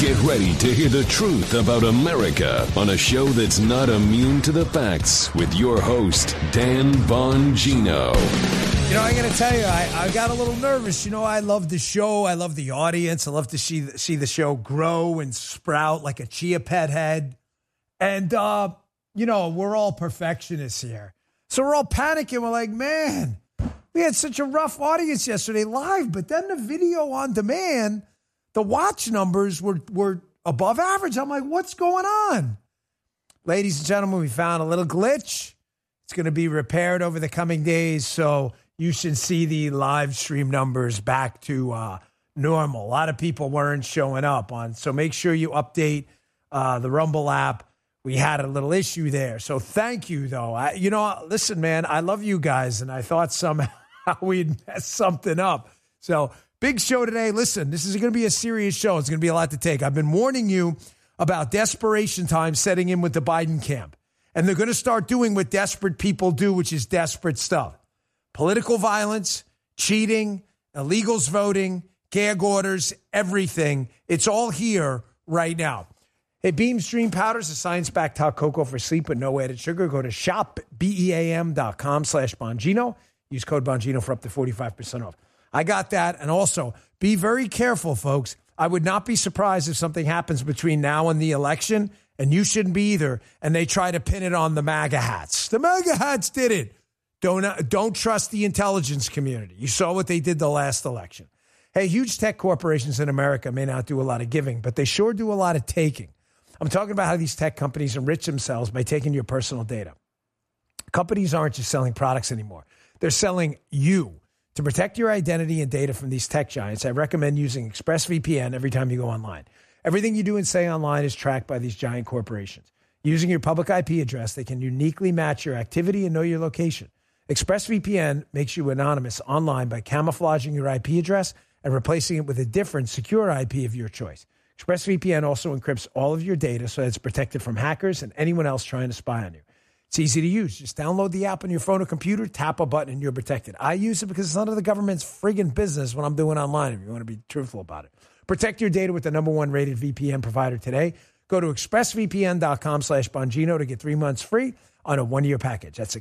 Get ready to hear the truth about America on a show that's not immune to the facts with your host, Dan Bongino. You know, I got to tell you, I got a little nervous. You know, I love the show. I love the audience. I love to see the show grow and sprout like a chia pet head. And, you know, we're all perfectionists here. So we're all panicking. We're like, man, we had such a rough audience yesterday live. But then the video on demand, the watch numbers were above average. I'm like, what's going on? Ladies and gentlemen, we found a little glitch. It's going to be repaired over the coming days. So you should see the live stream numbers back to normal. A lot of people weren't showing up on. So make sure you update the Rumble app. We had a little issue there. So thank you, though. Listen, man, I love you guys. And I thought somehow we'd mess something up. So big show today. Listen, this is going to be a serious show. It's going to be a lot to take. I've been warning you about desperation time setting in with the Biden camp. And they're going to start doing what desperate people do, which is desperate stuff. Political violence, cheating, illegals voting, gag orders, everything. It's all here right now. Hey, Beam Stream Powders, a science-backed hot cocoa for sleep with no added sugar. Go to shopbeam.com/Bongino. Use code Bongino for up to 45% off. I got that. And also, be very careful, folks. I would not be surprised if something happens between now and the election, and you shouldn't be either, and they try to pin it on the MAGA hats. The MAGA hats did it. Don't trust the intelligence community. You saw what they did the last election. Hey, huge tech corporations in America may not do a lot of giving, but they sure do a lot of taking. I'm talking about how these tech companies enrich themselves by taking your personal data. Companies aren't just selling products anymore. They're selling you. To protect your identity and data from these tech giants, I recommend using ExpressVPN every time you go online. Everything you do and say online is tracked by these giant corporations. Using your public IP address, they can uniquely match your activity and know your location. ExpressVPN makes you anonymous online by camouflaging your IP address and replacing it with a different secure IP of your choice. ExpressVPN also encrypts all of your data so that it's protected from hackers and anyone else trying to spy on you. It's easy to use. Just download the app on your phone or computer, tap a button, and you're protected. I use it because it's none of the government's friggin' business what I'm doing online, if you want to be truthful about it. Protect your data with the #1 rated VPN provider today. Go to expressvpn.com/Bongino to get 3 months free on a 1-year package. That's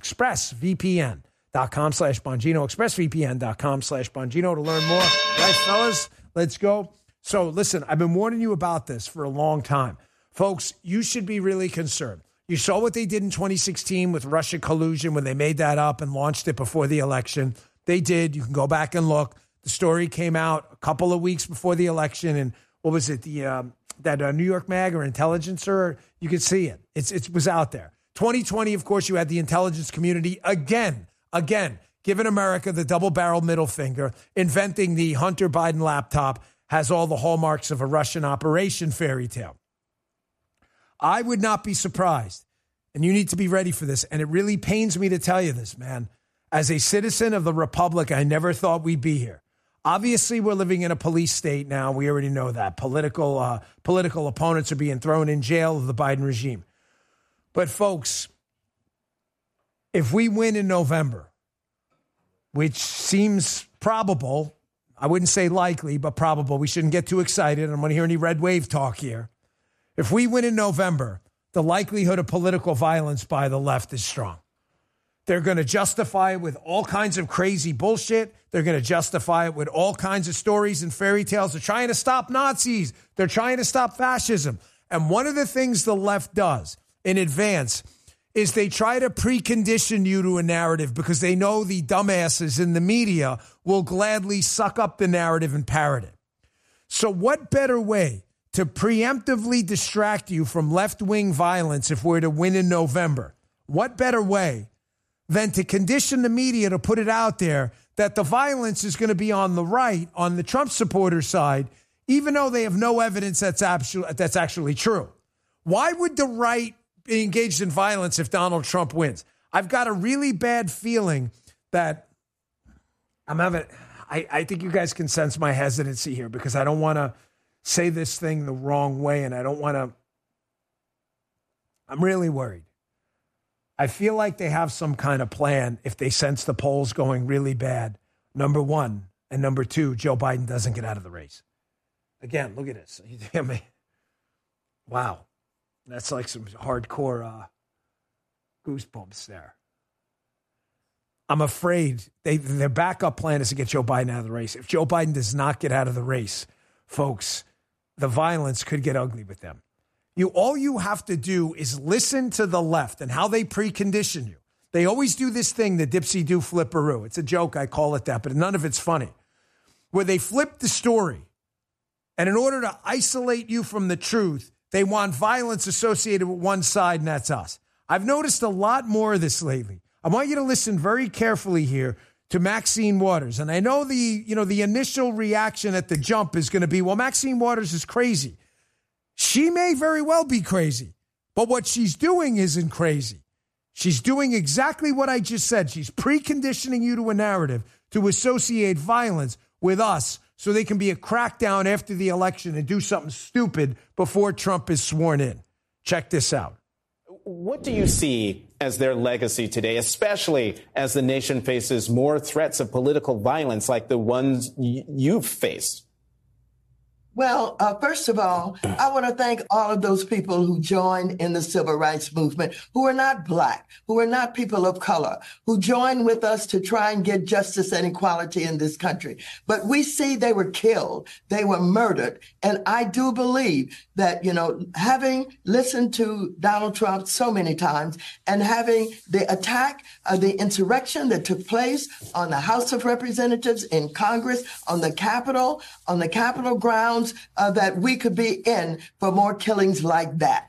expressvpn.com/Bongino. Expressvpn.com/Bongino to learn more. Right, fellas? Let's go. So, listen, I've been warning you about this for a long time. Folks, you should be really concerned. You saw what they did in 2016 with Russia collusion when they made that up and launched it before the election. They did. You can go back and look. The story came out a couple of weeks before the election. And what was it? That New York Mag or Intelligencer? You could see it. It was out there. 2020, of course, you had the intelligence community again, giving America the double-barrel middle finger, inventing the Hunter Biden laptop, has all the hallmarks of a Russian operation fairy tale. I would not be surprised, and you need to be ready for this, and it really pains me to tell you this, man. As a citizen of the Republic, I never thought we'd be here. Obviously, we're living in a police state now. We already know that. Political opponents are being thrown in jail of the Biden regime. But, folks, if we win in November, which seems probable, I wouldn't say likely, but probable. We shouldn't get too excited. I don't want to hear any red wave talk here. If we win in November, the likelihood of political violence by the left is strong. They're going to justify it with all kinds of crazy bullshit. They're going to justify it with all kinds of stories and fairy tales. They're trying to stop Nazis. They're trying to stop fascism. And one of the things the left does in advance is they try to precondition you to a narrative because they know the dumbasses in the media will gladly suck up the narrative and parrot it. So what better way to preemptively distract you from left-wing violence if we're to win in November? What better way than to condition the media to put it out there that the violence is going to be on the right, on the Trump supporter side, even though they have no evidence that's actually true? Why would the right be engaged in violence if Donald Trump wins? I've got a really bad feeling that I think you guys can sense my hesitancy here because I don't want to say this thing the wrong way, and I'm really worried. I feel like they have some kind of plan if they sense the polls going really bad, number one. And number two, Joe Biden doesn't get out of the race. Again, look at this. Wow. That's like some hardcore goosebumps there. I'm afraid their backup plan is to get Joe Biden out of the race. If Joe Biden does not get out of the race, folks, the violence could get ugly with them. All you have to do is listen to the left and how they precondition you. They always do this thing, the dipsy-do flipperoo. It's a joke, I call it that, but none of it's funny. Where they flip the story, and in order to isolate you from the truth, they want violence associated with one side, and that's us. I've noticed a lot more of this lately. I want you to listen very carefully here to Maxine Waters. And I know the initial reaction at the jump is going to be, well, Maxine Waters is crazy. She may very well be crazy, but what she's doing isn't crazy. She's doing exactly what I just said. She's preconditioning you to a narrative to associate violence with us so they can be a crackdown after the election and do something stupid before Trump is sworn in. Check this out. What do you see as their legacy today, especially as the nation faces more threats of political violence like the ones you've faced? Well, first of all, I want to thank all of those people who joined in the civil rights movement, who are not Black, who are not people of color, who joined with us to try and get justice and equality in this country. But we see they were killed, they were murdered. And I do believe that, having listened to Donald Trump so many times and having the attack, the insurrection that took place on the House of Representatives, in Congress, on the Capitol grounds, that we could be in for more killings like that.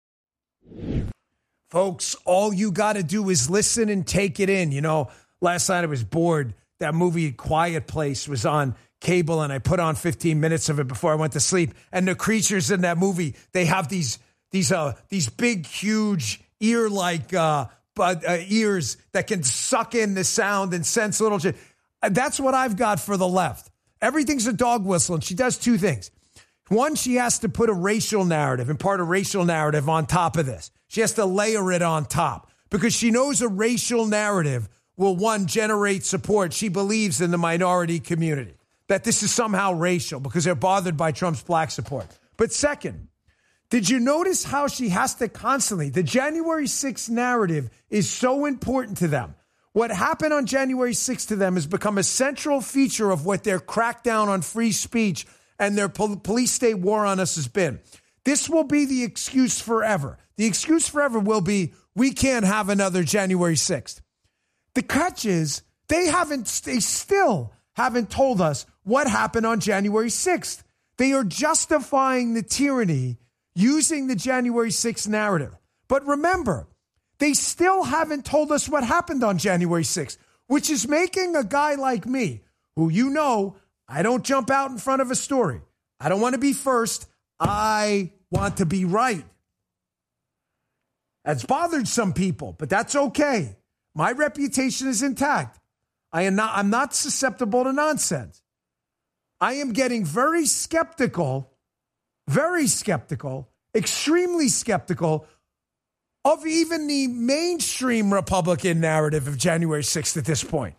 Folks, all you got to do is listen and take it in. Last night I was bored. That movie Quiet Place was on cable, and I put on 15 minutes of it before I went to sleep. And the creatures in that movie, they have these big, huge ear-like ears that can suck in the sound and sense little shit. That's what I've got for the left. Everything's a dog whistle, and she does two things. One, she has to put a racial narrative, impart a racial narrative on top of this. She has to layer it on top because she knows a racial narrative will, one, generate support. She believes in the minority community, that this is somehow racial because they're bothered by Trump's black support. But second, did you notice how she has to constantly, the January 6th narrative is so important to them. What happened on January 6th to them has become a central feature of what their crackdown on free speech and their police state war on us has been. This will be the excuse forever. The excuse forever will be, we can't have another January 6th. The catch is, they still haven't told us what happened on January 6th. They are justifying the tyranny using the January 6th narrative. But remember, they still haven't told us what happened on January 6th, which is making a guy like me, who I don't jump out in front of a story. I don't want to be first. I want to be right. That's bothered some people, but that's okay. My reputation is intact. I'm not susceptible to nonsense. I am getting very skeptical, extremely skeptical of even the mainstream Republican narrative of January 6th at this point.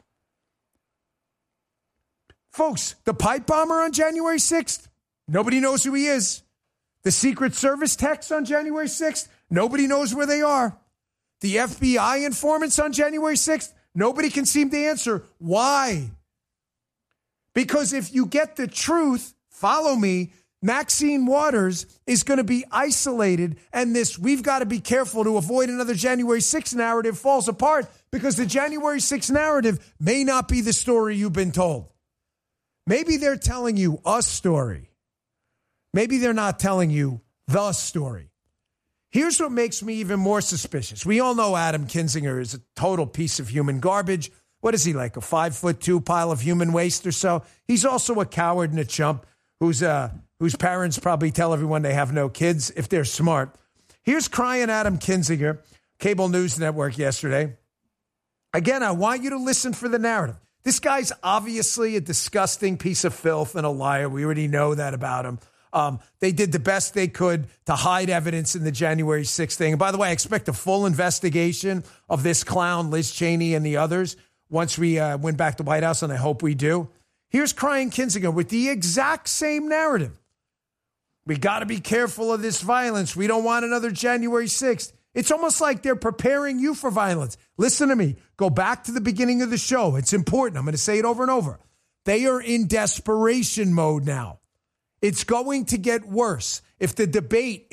Folks, the pipe bomber on January 6th, nobody knows who he is. The Secret Service techs on January 6th, nobody knows where they are. The FBI informants on January 6th, nobody can seem to answer. Why? Because if you get the truth, follow me, Maxine Waters is going to be isolated, and we've got to be careful to avoid another January 6th narrative falls apart, because the January 6th narrative may not be the story you've been told. Maybe they're telling you a story. Maybe they're not telling you the story. Here's what makes me even more suspicious. We all know Adam Kinzinger is a total piece of human garbage. What is he, like a 5'2" pile of human waste or so? He's also a coward and a chump whose parents probably tell everyone they have no kids if they're smart. Here's crying Adam Kinzinger, Cable News Network yesterday. Again, I want you to listen for the narrative. This guy's obviously a disgusting piece of filth and a liar. We already know that about him. They did the best they could to hide evidence in the January 6th thing. And by the way, I expect a full investigation of this clown, Liz Cheney, and the others once we win back the White House, and I hope we do. Here's crying Kinzinger with the exact same narrative. We got to be careful of this violence. We don't want another January 6th. It's almost like they're preparing you for violence. Listen to me. Go back to the beginning of the show. It's important. I'm going to say it over and over. They are in desperation mode now. It's going to get worse. If the debate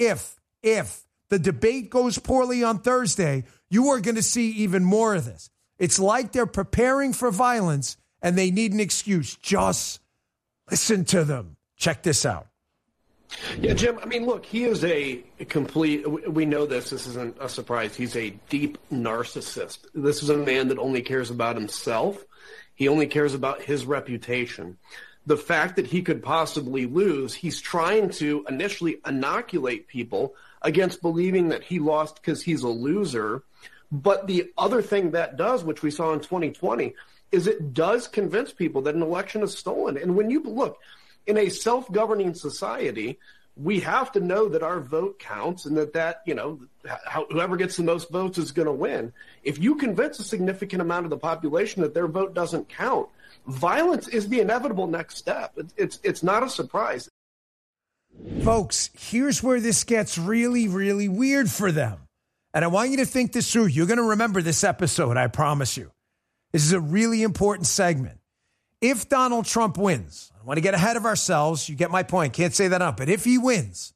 goes poorly on Thursday, you are going to see even more of this. It's like they're preparing for violence and they need an excuse. Just listen to them. Check this out. Yeah, Jim, I mean, look, he is a complete, we know this isn't a surprise. He's a deep narcissist. This is a man that only cares about himself. He only cares about his reputation. The fact that he could possibly lose, he's trying to initially inoculate people against believing that he lost because he's a loser. But the other thing that does, which we saw in 2020, is it does convince people that an election is stolen. And when you look, in a self-governing society, we have to know that our vote counts and that whoever gets the most votes is going to win. If you convince a significant amount of the population that their vote doesn't count, violence is the inevitable next step. It's not a surprise. Folks, here's where this gets really, really weird for them. And I want you to think this through. You're going to remember this episode, I promise you. This is a really important segment. If Donald Trump wins, I want to get ahead of ourselves. You get my point. Can't say that up. But if he wins,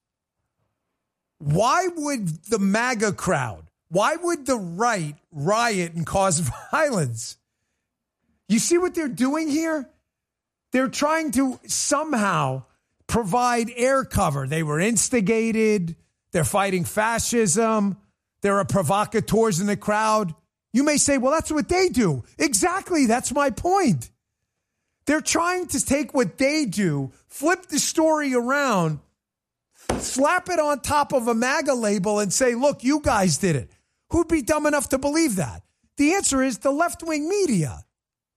why would the MAGA crowd, why would the right riot and cause violence? You see what they're doing here? They're trying to somehow provide air cover. They were instigated. They're fighting fascism. There are provocateurs in the crowd. You may say, well, that's what they do. Exactly. That's my point. They're trying to take what they do, flip the story around, slap it on top of a MAGA label and say, look, you guys did it. Who'd be dumb enough to believe that? The answer is the left-wing media.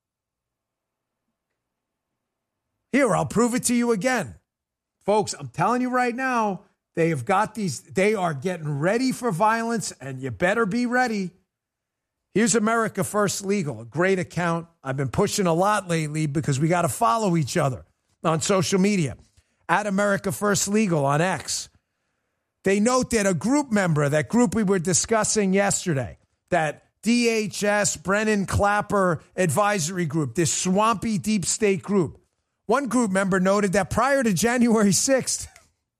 Here, I'll prove it to you again. Folks, I'm telling you right now, they have got these, they are getting ready for violence, and you better be ready. Here's America First Legal, a great account. I've been pushing a lot lately because we got to follow each other on social media. At America First Legal on X. They note that a group member, that group we were discussing yesterday, that DHS, Brennan Clapper advisory group, this swampy deep state group. One group member noted that prior to January 6th,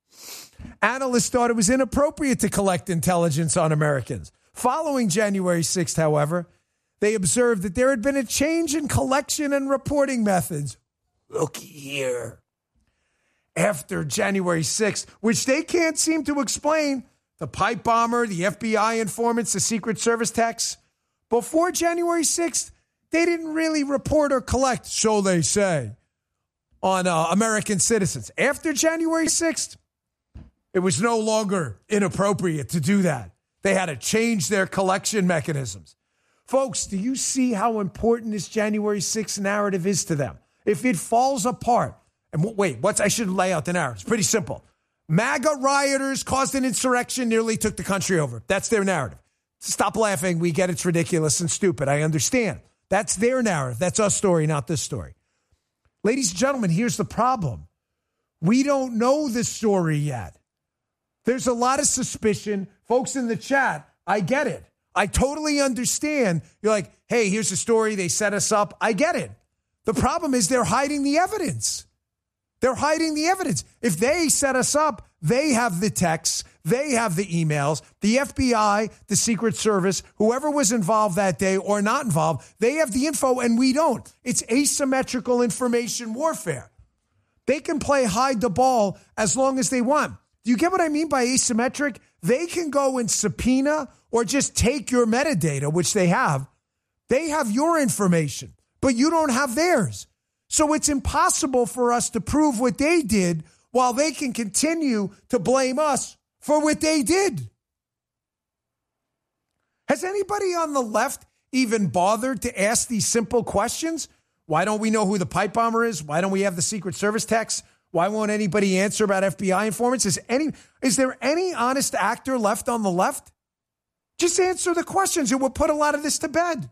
analysts thought it was inappropriate to collect intelligence on Americans. Following January 6th, however, they observed that there had been a change in collection and reporting methods. Look here. After January 6th, which they can't seem to explain, the pipe bomber, the FBI informants, the Secret Service techs, before January 6th, they didn't really report or collect, so they say, on American citizens. After January 6th, it was no longer inappropriate to do that. They had to change their collection mechanisms. Folks, do you see how important this January 6th narrative is to them? If it falls apart, and wait, I should lay out the narrative. It's pretty simple. MAGA rioters caused an insurrection, nearly took the country over. That's their narrative. Stop laughing. We get it's ridiculous and stupid. I understand. That's their narrative. That's our story, not this story. Ladies and gentlemen, here's the problem. We don't know this story yet. There's a lot of suspicion. Folks in the chat, I get it. I totally understand. You're like, hey, here's the story. They set us up. I get it. The problem is they're hiding the evidence. They're hiding the evidence. If they set us up, they have the texts, they have the emails, the FBI, the Secret Service, whoever was involved that day or not involved, they have the info and we don't. It's asymmetrical information warfare. They can play hide the ball as long as they want. Do you get what I mean by asymmetric? They can go and subpoena or just take your metadata, which they have. They have your information, but you don't have theirs. So it's impossible for us to prove what they did while they can continue to blame us for what they did. Has anybody on the left even bothered to ask these simple questions? Why don't we know who the pipe bomber is? Why don't we have the Secret Service techs? Why won't anybody answer about FBI informants? Is there any honest actor left on the left? Just answer the questions. It will put a lot of this to bed.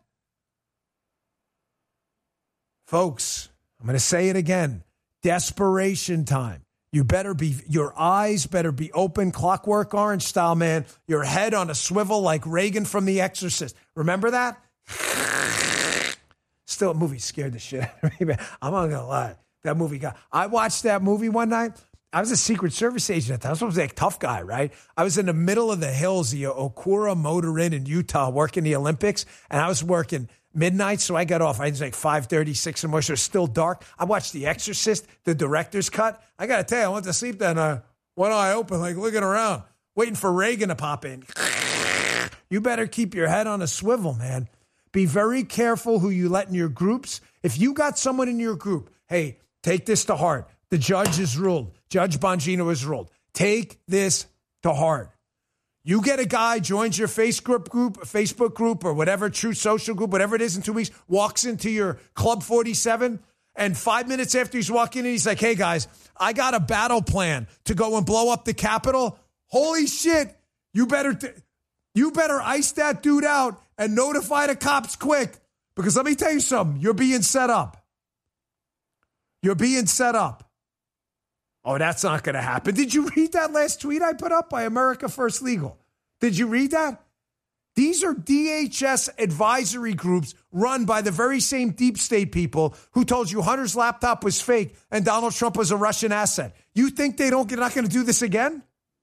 Folks, I'm going to say it again. Desperation time. Your eyes better be open, Clockwork Orange style, man. Your head on a swivel like Reagan from The Exorcist. Remember that? Still, a movie scared the shit out of me, man. I'm not going to lie. That movie I watched that movie one night. I was a Secret Service agent at the time. I was supposed to be a tough guy, right? I was in the middle of the hills, the Okura Motor Inn in Utah, working the Olympics, and I was working midnight, so I got off. I was like 5:30, 6 in the morning, so it was still dark. I watched The Exorcist, the director's cut. I got to tell you, I went to sleep that night, one eye open, like looking around, waiting for Reagan to pop in. You better keep your head on a swivel, man. Be very careful who you let in your groups. If you got someone in your group, hey, take this to heart. The judge has ruled. Judge Bongino has ruled. Take this to heart. You get a guy, joins your Facebook group, or whatever, Truth Social group, whatever it is in 2 weeks, walks into your Club 47, and 5 minutes after he's walking in, he's like, hey, guys, I got a battle plan to go and blow up the Capitol. Holy shit. You better ice that dude out and notify the cops quick, because let me tell you something. You're being set up. You're being set up. Oh, that's not going to happen. Did you read that last tweet I put up by America First Legal? Did you read that? These are DHS advisory groups run by the very same deep state people who told you Hunter's laptop was fake and Donald Trump was a Russian asset. You think they're not going to do this again?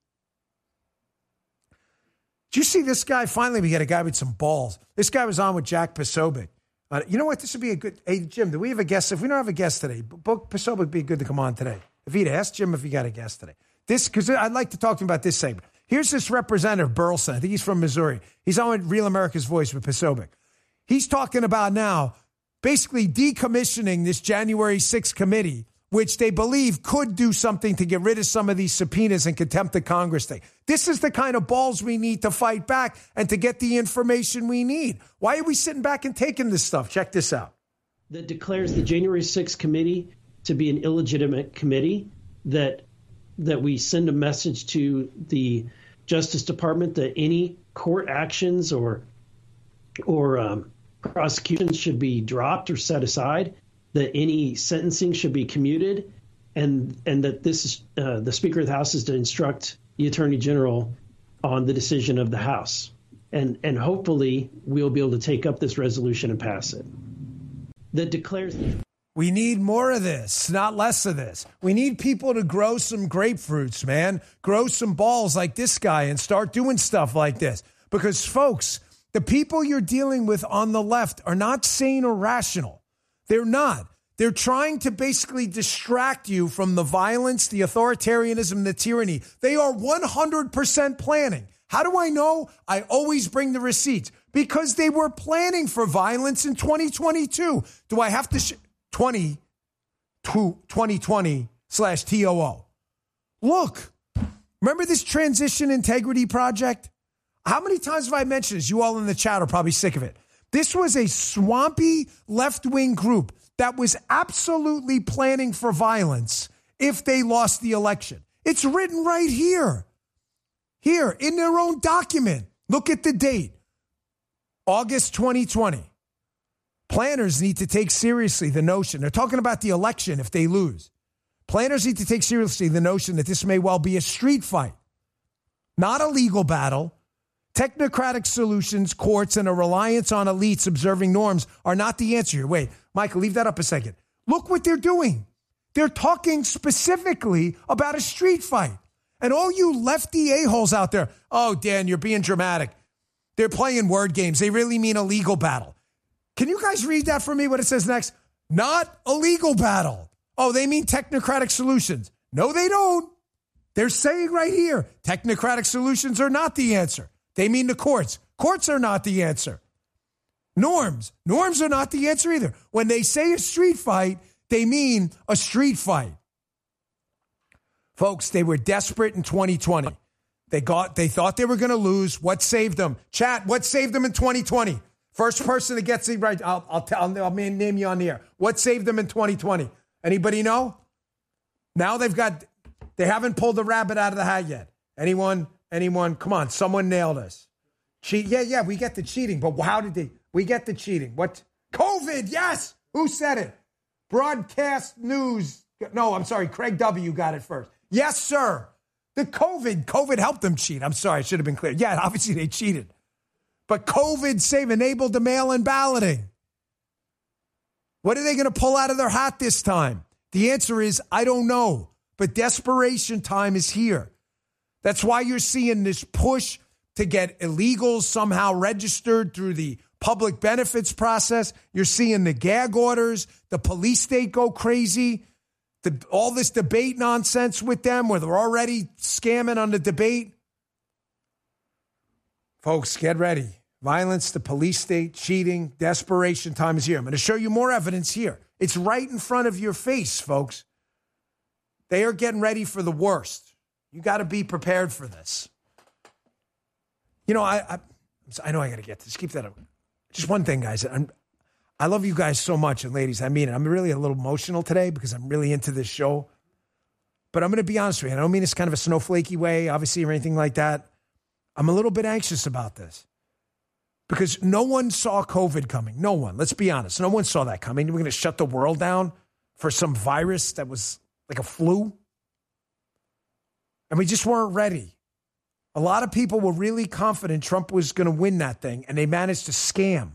Did you see this guy? Finally, we get a guy with some balls. This guy was on with Jack Posobiec. You know what? This would be a good... Hey, Jim, do we have a guest? If we don't have a guest today, Posobiec would be good to come on today. If he'd asked Jim if he got a guest today. Because I'd like to talk to him about this segment. Here's this Representative Burleson. I think he's from Missouri. He's on with Real America's Voice with Posobiec. He's talking about now basically decommissioning this January 6th committee, which they believe could do something to get rid of some of these subpoenas and contempt of Congress thing. This is the kind of balls we need to fight back and to get the information we need. Why are we sitting back and taking this stuff? Check this out. That declares the January 6th committee to be an illegitimate committee, that we send a message to the Justice Department that any court actions or prosecutions should be dropped or set aside, that any sentencing should be commuted, and that this is the Speaker of the House is to instruct the Attorney General on the decision of the House. And hopefully we'll be able to take up this resolution and pass it. That declares... We need more of this, not less of this. We need people to grow some grapefruits, man. Grow some balls like this guy and start doing stuff like this. Because, folks, the people you're dealing with on the left are not sane or rational. They're not. They're trying to basically distract you from the violence, the authoritarianism, the tyranny. They are 100% planning. How do I know? I always bring the receipts. Because they were planning for violence in 2022. Do I have to... 2020/TOO. Look, remember this Transition Integrity Project? How many times have I mentioned this? You all in the chat are probably sick of it. This was a swampy left-wing group that was absolutely planning for violence if they lost the election. It's written right here. Here, in their own document. Look at the date. August 2020. Planners need to take seriously the notion. They're talking about the election if they lose. Planners need to take seriously the notion that this may well be a street fight, not a legal battle. Technocratic solutions, courts, and a reliance on elites observing norms are not the answer here. Wait, Michael, leave that up a second. Look what they're doing. They're talking specifically about a street fight. And all you lefty a-holes out there, oh, Dan, you're being dramatic. They're playing word games. They really mean a legal battle. Can you guys read that for me, what it says next? Not a legal battle. Oh, they mean technocratic solutions. No, they don't. They're saying right here, technocratic solutions are not the answer. They mean the courts. Courts are not the answer. Norms are not the answer either. When they say a street fight, they mean a street fight. Folks, they were desperate in 2020. They thought they were going to lose. What saved them? Chat, what saved them in 2020? First person that gets it right, I'll name you on the air. What saved them in 2020? Anybody know? Now they haven't pulled the rabbit out of the hat yet. Anyone? Come on, someone nailed us. Yeah, we get the cheating, but how did we get the cheating? What? COVID, yes! Who said it? Broadcast news No, I'm sorry. Craig W. got it first. Yes, sir. The COVID helped them cheat. I'm sorry. I should have been clear. Yeah, obviously they cheated. But COVID enabled the mail-in balloting. What are they going to pull out of their hat this time? The answer is, I don't know. But desperation time is here. That's why you're seeing this push to get illegals somehow registered through the public benefits process. You're seeing the gag orders, the police state go crazy, all this debate nonsense with them where they're already scamming on the debate. Folks, get ready. Violence, the police state, cheating, desperation time is here. I'm going to show you more evidence here. It's right in front of your face, folks. They are getting ready for the worst. You got to be prepared for this. You know, I know I got to get this. Keep that up. Just one thing, guys. I love you guys so much, and ladies, I mean it. I'm really a little emotional today because I'm really into this show. But I'm going to be honest with you. I don't mean it's kind of a snowflakey way, obviously, or anything like that. I'm a little bit anxious about this because no one saw COVID coming. No one. Let's be honest. No one saw that coming. We're going to shut the world down for some virus that was like a flu. And we just weren't ready. A lot of people were really confident Trump was going to win that thing, and they managed to scam.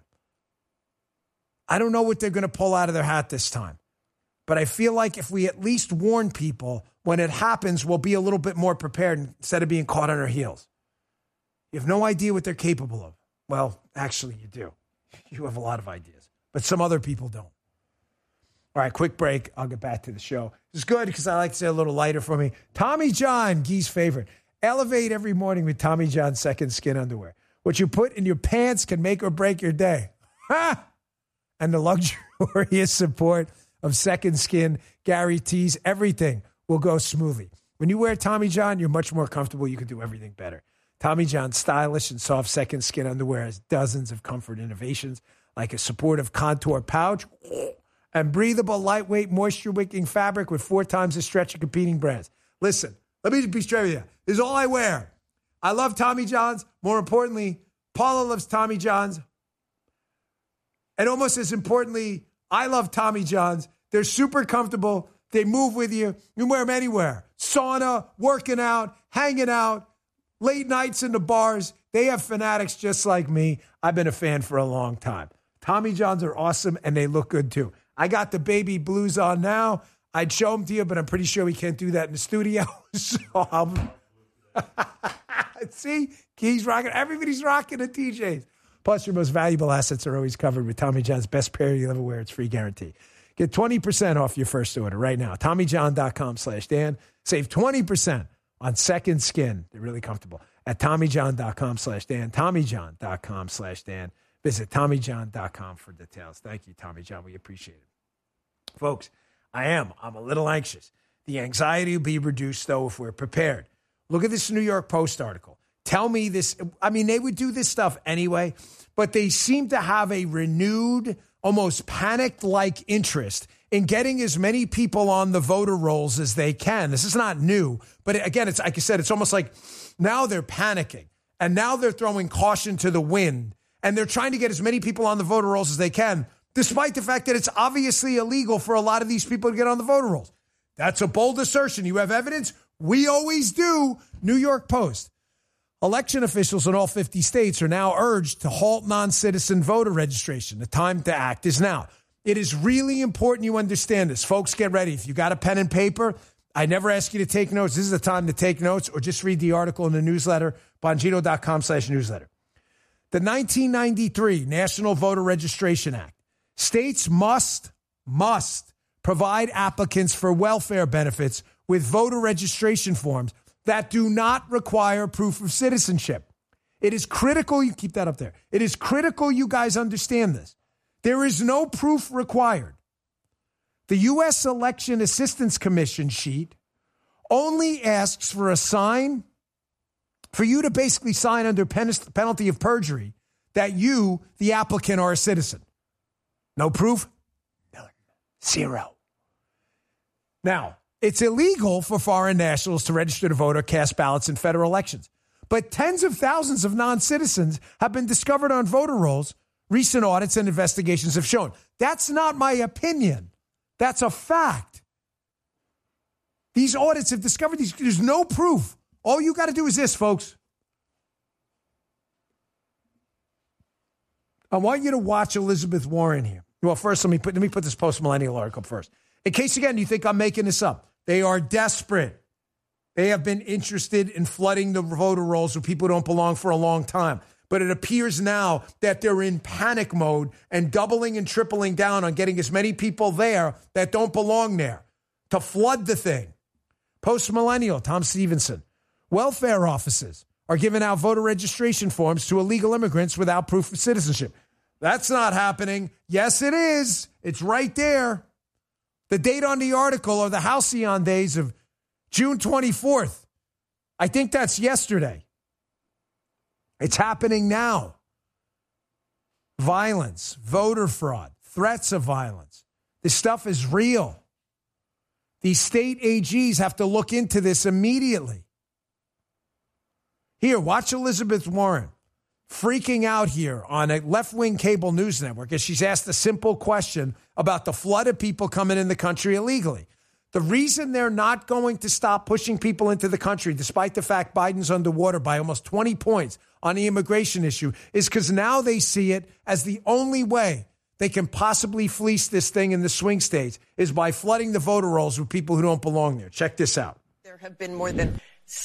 I don't know what they're going to pull out of their hat this time. But I feel like if we at least warn people, when it happens, we'll be a little bit more prepared instead of being caught on our heels. You have no idea what they're capable of. Well, actually, you do. You have a lot of ideas. But some other people don't. All right, quick break. I'll get back to the show. It's good because I like to say a little lighter for me. Tommy John, Guy's favorite. Elevate every morning with Tommy John Second Skin underwear. What you put in your pants can make or break your day. Ha! And the luxurious support of Second Skin guarantees everything will go smoothly. When you wear Tommy John, you're much more comfortable. You can do everything better. Tommy John's stylish and soft Second Skin underwear has dozens of comfort innovations like a supportive contour pouch and breathable, lightweight, moisture-wicking fabric with 4 times the stretch of competing brands. Listen, let me be straight with you. This is all I wear. I love Tommy John's. More importantly, Paula loves Tommy John's. And almost as importantly, I love Tommy John's. They're super comfortable. They move with you. You can wear them anywhere. Sauna, working out, hanging out, late nights in the bars. They have fanatics just like me. I've been a fan for a long time. Tommy John's are awesome, and they look good, too. I got the baby blues on now. I'd show them to you, but I'm pretty sure we can't do that in the studio. So see, he's rocking. Everybody's rocking the TJs. Plus, your most valuable assets are always covered with Tommy John's best pair you'll ever wear. It's free guarantee. Get 20% off your first order right now. TommyJohn.com/Dan. Save 20% on Second Skin. They're really comfortable. At TommyJohn.com/Dan. TommyJohn.com/Dan. Visit TommyJohn.com for details. Thank you, Tommy John. We appreciate it. Folks, I'm a little anxious. The anxiety will be reduced, though, if we're prepared. Look at this New York Post article. Tell me this. I mean, they would do this stuff anyway, but they seem to have a renewed, almost panicked-like interest in getting as many people on the voter rolls as they can. This is not new, but again, it's like I said, it's almost like now they're panicking, and now they're throwing caution to the wind, and they're trying to get as many people on the voter rolls as they can, despite the fact that it's obviously illegal for a lot of these people to get on the voter rolls. That's a bold assertion. You have evidence? We always do. New York Post. Election officials in all 50 states are now urged to halt non-citizen voter registration. The time to act is now. It is really important you understand this. Folks, get ready. If you got a pen and paper, I never ask you to take notes. This is the time to take notes or just read the article in the newsletter, Bongino.com/newsletter. The 1993 National Voter Registration Act. States must provide applicants for welfare benefits with voter registration forms that do not require proof of citizenship. It is critical you keep that up there. It is critical you guys understand this. There is no proof required. The U.S. Election Assistance Commission sheet only asks for a sign, for you to basically sign under penalty of perjury that you, the applicant, are a citizen. No proof? None. Zero. Now, it's illegal for foreign nationals to register to vote or cast ballots in federal elections. But tens of thousands of non-citizens have been discovered on voter rolls. Recent audits and investigations have shown. That's not my opinion. That's a fact. These audits have discovered these. There's no proof. All you got to do is this, folks. I want you to watch Elizabeth Warren here. Well, first, let me put this post-millennial article first. In case, again, you think I'm making this up. They are desperate. They have been interested in flooding the voter rolls with people who don't belong for a long time. But it appears now that they're in panic mode and doubling and tripling down on getting as many people there that don't belong there to flood the thing. Post-millennial, Tom Stevenson. Welfare offices are giving out voter registration forms to illegal immigrants without proof of citizenship. That's not happening. Yes, it is. It's right there. The date on the article are the halcyon days of June 24th. I think that's yesterday. It's happening now. Violence, voter fraud, threats of violence. This stuff is real. These state AGs have to look into this immediately. Here, watch Elizabeth Warren freaking out here on a left-wing cable news network as she's asked a simple question about the flood of people coming in the country illegally. The reason they're not going to stop pushing people into the country, despite the fact Biden's underwater by almost 20 points on the immigration issue, is because now they see it as the only way they can possibly fleece this thing in the swing states is by flooding the voter rolls with people who don't belong there. Check this out. There have been more than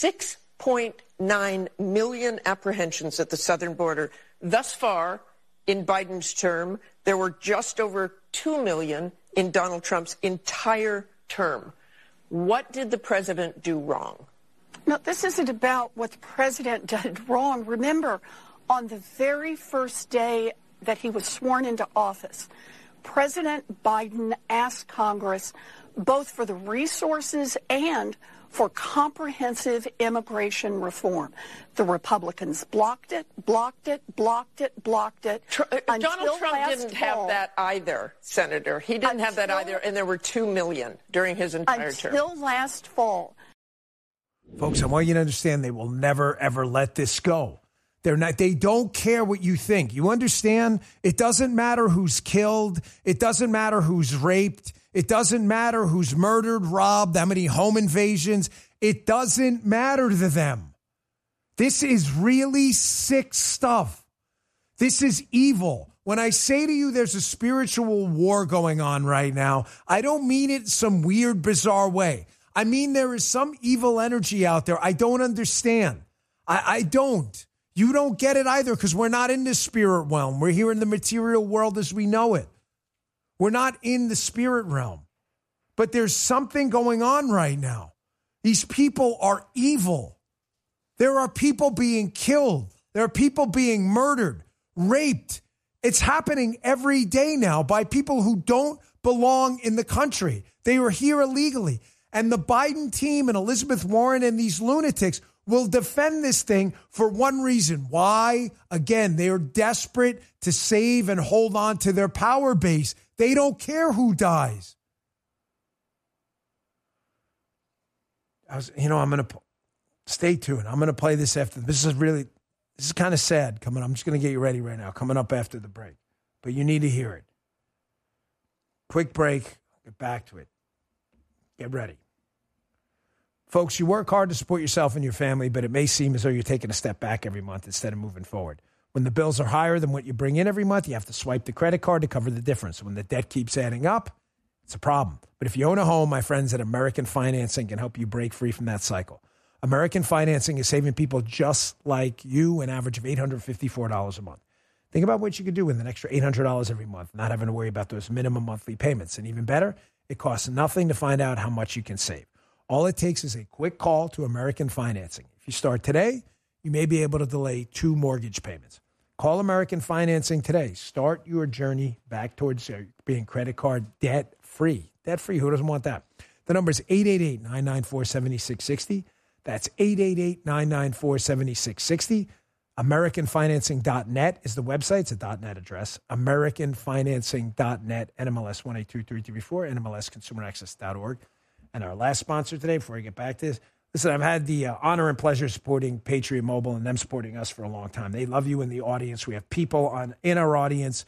6.9 million apprehensions at the southern border. Thus far, in Biden's term, there were just over 2 million in Donald Trump's entire term. What did the president do wrong? No, this isn't about what the president did wrong. Remember, on the very first day that he was sworn into office, President Biden asked Congress both for the resources and for comprehensive immigration reform. The Republicans blocked it. Donald Trump didn't have that either, Senator. He didn't have that either, and there were 2 million during his entire term. Until last fall. Folks, I want you to understand they will never, ever let this go. They don't care what you think. You understand? It doesn't matter who's killed. It doesn't matter who's raped. It doesn't matter who's murdered, robbed, how many home invasions. It doesn't matter to them. This is really sick stuff. This is evil. When I say to you there's a spiritual war going on right now, I don't mean it some weird, bizarre way. I mean there is some evil energy out there I don't understand. I don't. You don't get it either because we're not in the spirit realm. We're here in the material world as we know it. We're not in the spirit realm. But there's something going on right now. These people are evil. There are people being killed. There are people being murdered, raped. It's happening every day now by people who don't belong in the country. They are here illegally. And the Biden team and Elizabeth Warren and these lunatics will defend this thing for one reason. Why? Again, they are desperate to save and hold on to their power base. They don't care who dies. I'm going to stay tuned. I'm going to play this after. This is kind of sad coming. I'm just going to get you ready right now, coming up after the break. But you need to hear it. Quick break. I'll get back to it. Get ready. Folks, you work hard to support yourself and your family, but it may seem as though you're taking a step back every month instead of moving forward. When the bills are higher than what you bring in every month, you have to swipe the credit card to cover the difference. When the debt keeps adding up, it's a problem. But if you own a home, my friends at American Financing can help you break free from that cycle. American Financing is saving people just like you an average of $854 a month. Think about what you could do with an extra $800 every month, not having to worry about those minimum monthly payments. And even better, it costs nothing to find out how much you can save. All it takes is a quick call to American Financing. If you start today, you may be able to delay 2 mortgage payments. Call American Financing today. Start your journey back towards being credit card debt-free. Debt-free, who doesn't want that? The number is 888-994-7660. That's 888-994-7660. AmericanFinancing.net is the website. It's a .net address. AmericanFinancing.net, NMLS 1823334, NMLSConsumerAccess.org. And our last sponsor today, before I get back to this, listen, I've had the honor and pleasure supporting Patriot Mobile and them supporting us for a long time. They love you in the audience. We have people in our audience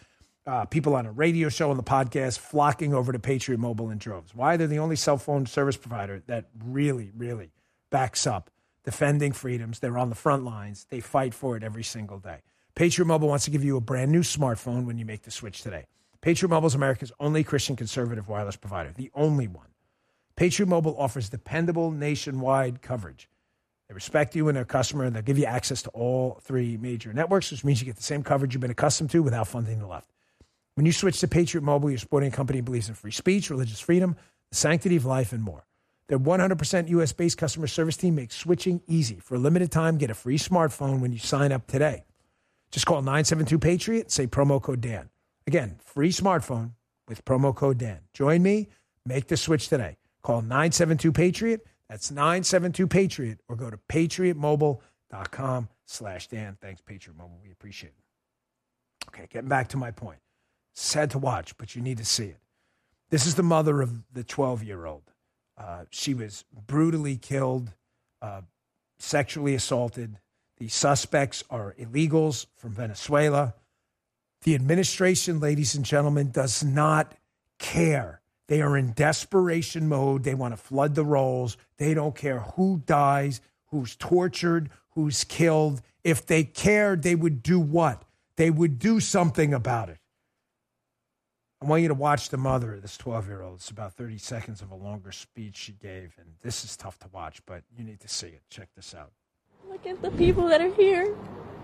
people on a radio show and the podcast flocking over to Patriot Mobile in droves. Why? They're the only cell phone service provider that really, really backs up defending freedoms. They're on the front lines. They fight for it every single day. Patriot Mobile wants to give you a brand new smartphone when you make the switch today. Patriot Mobile is America's only Christian conservative wireless provider, the only one. Patriot Mobile offers dependable nationwide coverage. They respect you and their customer, and they'll give you access to all 3 major networks, which means you get the same coverage you've been accustomed to without funding the left. When you switch to Patriot Mobile, your sporting company believes in free speech, religious freedom, the sanctity of life, and more. Their 100% U.S.-based customer service team makes switching easy. For a limited time, get a free smartphone when you sign up today. Just call 972-PATRIOT and say promo code Dan. Again, free smartphone with promo code Dan. Join me. Make the switch today. Call 972-PATRIOT. That's 972-PATRIOT, or go to patriotmobile.com/Dan. Thanks, Patriot Mobile. We appreciate it. Okay, getting back to my point. Sad to watch, but you need to see it. This is the mother of the 12-year-old. She was brutally killed, sexually assaulted. The suspects are illegals from Venezuela. The administration, ladies and gentlemen, does not care. They are in desperation mode. They want to flood the rolls. They don't care who dies, who's tortured, who's killed. If they cared, they would do what? They would do something about it. I want you to watch the mother of this 12-year-old. It's about 30 seconds of a longer speech she gave, and this is tough to watch, but you need to see it. Check this out. Look at the people that are here.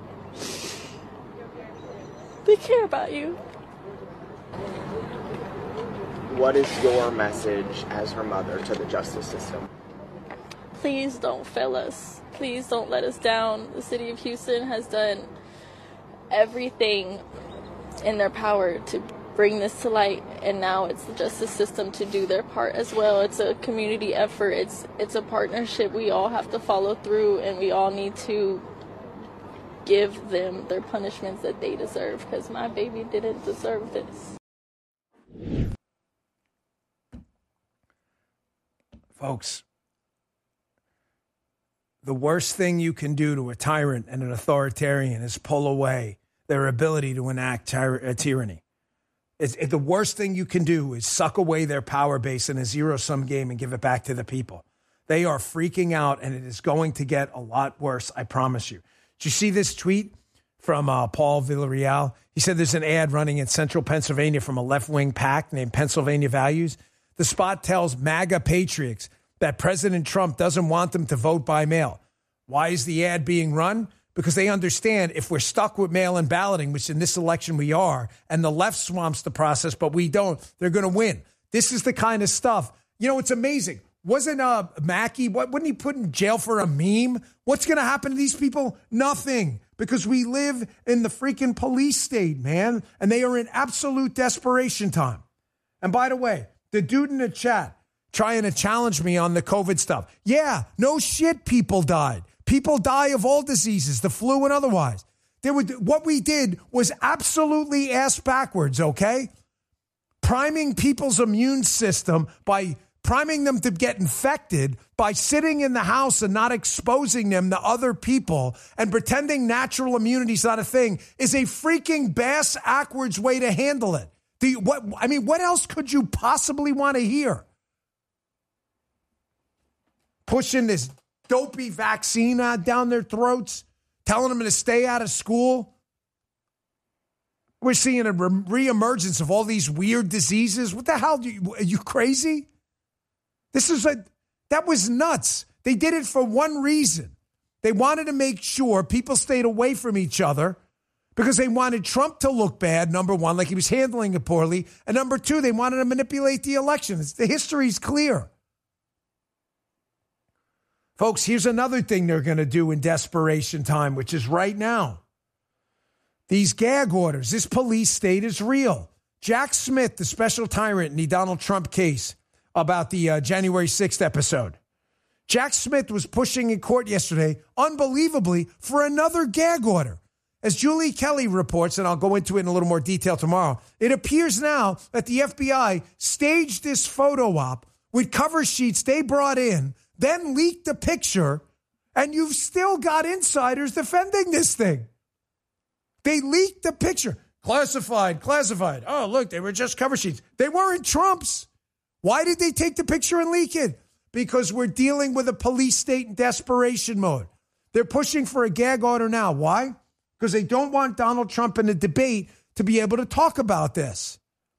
They care about you. What is your message as her mother to the justice system? Please don't fail us. Please don't let us down. The city of Houston has done everything in their power to bring this to light, and now it's the justice system to do their part as well. It's a community effort. It's a partnership. We all have to follow through, and we all need to give them their punishments that they deserve, because my baby didn't deserve this. Folks, the worst thing you can do to a tyrant and an authoritarian is pull away their ability to enact tyranny. The worst thing you can do is suck away their power base in a zero-sum game and give it back to the people. They are freaking out, and it is going to get a lot worse, I promise you. Did you see this tweet from Paul Villarreal? He said there's an ad running in central Pennsylvania from a left-wing PAC named Pennsylvania Values. The spot tells MAGA patriots that President Trump doesn't want them to vote by mail. Why is the ad being run? Because they understand if we're stuck with mail-in balloting, which in this election we are, and the left swamps the process, but we don't, they're going to win. This is the kind of stuff. You know, it's amazing. Wasn't Mackey, wouldn't he put in jail for a meme? What's going to happen to these people? Nothing. Because we live in the freaking police state, man. And they are in absolute desperation time. And by the way, the dude in the chat trying to challenge me on the COVID stuff. Yeah, no shit, people died. People die of all diseases, the flu and otherwise. What we did was absolutely ass backwards, okay? Priming people's immune system by priming them to get infected by sitting in the house and not exposing them to other people and pretending natural immunity is not a thing is a freaking bass-ackwards way to handle it. What else could you possibly want to hear? Pushing this dopey vaccine down their throats, telling them to stay out of school. We're seeing a reemergence of all these weird diseases. What the hell? Are you crazy? That was nuts. They did it for one reason. They wanted to make sure people stayed away from each other because they wanted Trump to look bad, number one, like he was handling it poorly. And number two, they wanted to manipulate the election. The history's clear. Folks, here's another thing they're going to do in desperation time, which is right now. These gag orders, this police state is real. Jack Smith, the special tyrant in the Donald Trump case about the January 6th episode. Jack Smith was pushing in court yesterday, unbelievably, for another gag order. As Julie Kelly reports, and I'll go into it in a little more detail tomorrow, it appears now that the FBI staged this photo op with cover sheets they brought in, then leaked the picture, and you've still got insiders defending this thing. They leaked the picture. Classified. Oh, look, they were just cover sheets. They weren't Trump's. Why did they take the picture and leak it? Because we're dealing with a police state in desperation mode. They're pushing for a gag order now. Why? Because they don't want Donald Trump in a debate to be able to talk about this.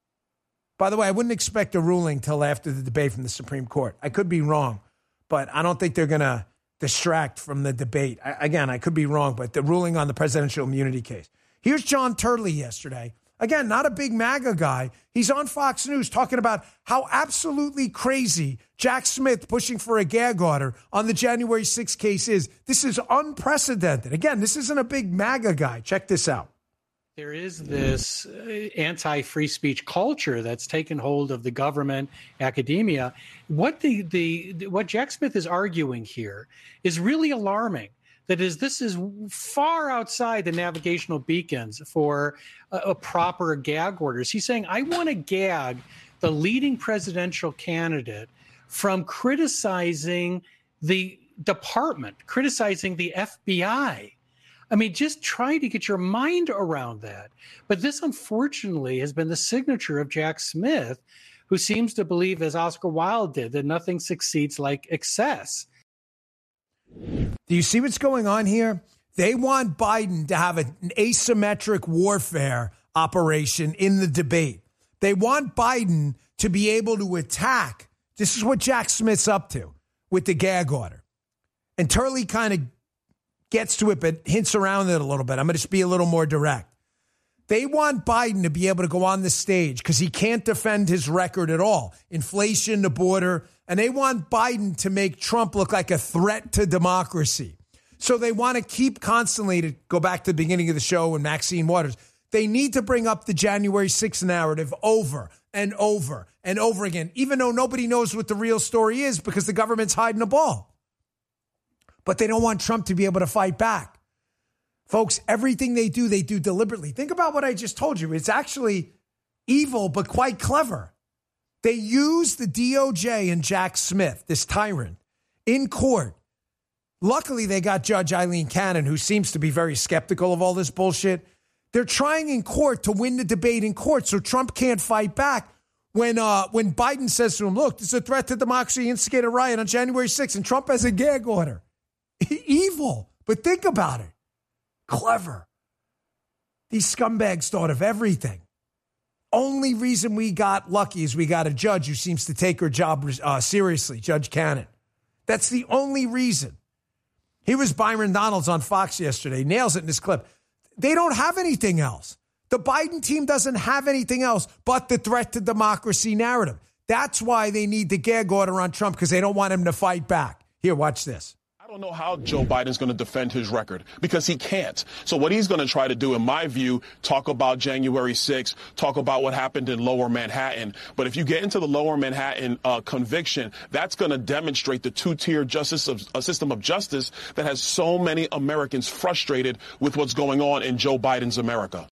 By the way, I wouldn't expect a ruling till after the debate from the Supreme Court. I could be wrong, but I don't think they're going to distract from the debate. Again, I could be wrong, but the ruling on the presidential immunity case. Here's John Turley yesterday. Again, not a big MAGA guy. He's on Fox News talking about how absolutely crazy Jack Smith pushing for a gag order on the January 6th case is. This is unprecedented. Again, this isn't a big MAGA guy. Check this out. There is this anti-free speech culture that's taken hold of the government, academia. What Jack Smith is arguing here is really alarming. This is far outside the navigational beacons for a proper gag orders. He's saying, I want to gag the leading presidential candidate from criticizing the department, criticizing the FBI. I mean, just try to get your mind around that. But this, unfortunately, has been the signature of Jack Smith, who seems to believe, as Oscar Wilde did, that nothing succeeds like excess. Do you see what's going on here? They want Biden to have an asymmetric warfare operation in the debate. They want Biden to be able to attack. This is what Jack Smith's up to with the gag order. And Turley kind of gets to it, but hints around it a little bit. I'm going to just be a little more direct. They want Biden to be able to go on the stage because he can't defend his record at all. Inflation, the border, and they want Biden to make Trump look like a threat to democracy. So they want to keep constantly, to go back to the beginning of the show and Maxine Waters, they need to bring up the January 6th narrative over and over and over again, even though nobody knows what the real story is because the government's hiding the ball. But they don't want Trump to be able to fight back. Folks, everything they do deliberately. Think about what I just told you. It's actually evil, but quite clever. They use the DOJ and Jack Smith, this tyrant, in court. Luckily, they got Judge Eileen Cannon, who seems to be very skeptical of all this bullshit. They're trying in court to win the debate in court so Trump can't fight back. When Biden says to him, look, this is a threat to democracy, instigate a riot on January 6th, and Trump has a gag order. Evil, but think about it. Clever. These scumbags thought of everything. Only reason we got lucky is we got a judge who seems to take her job seriously, Judge Cannon. That's the only reason. He was Byron Donalds on Fox yesterday. Nails it in this clip. They don't have anything else. The Biden team doesn't have anything else but the threat to democracy narrative. That's why they need the gag order on Trump, because they don't want him to fight back. Here, watch this. I don't know how Joe Biden's going to defend his record because he can't. So what he's going to try to do, in my view, talk about January 6th, talk about what happened in Lower Manhattan. But if you get into the Lower Manhattan conviction, that's going to demonstrate the two-tier system of justice that has so many Americans frustrated with what's going on in Joe Biden's America.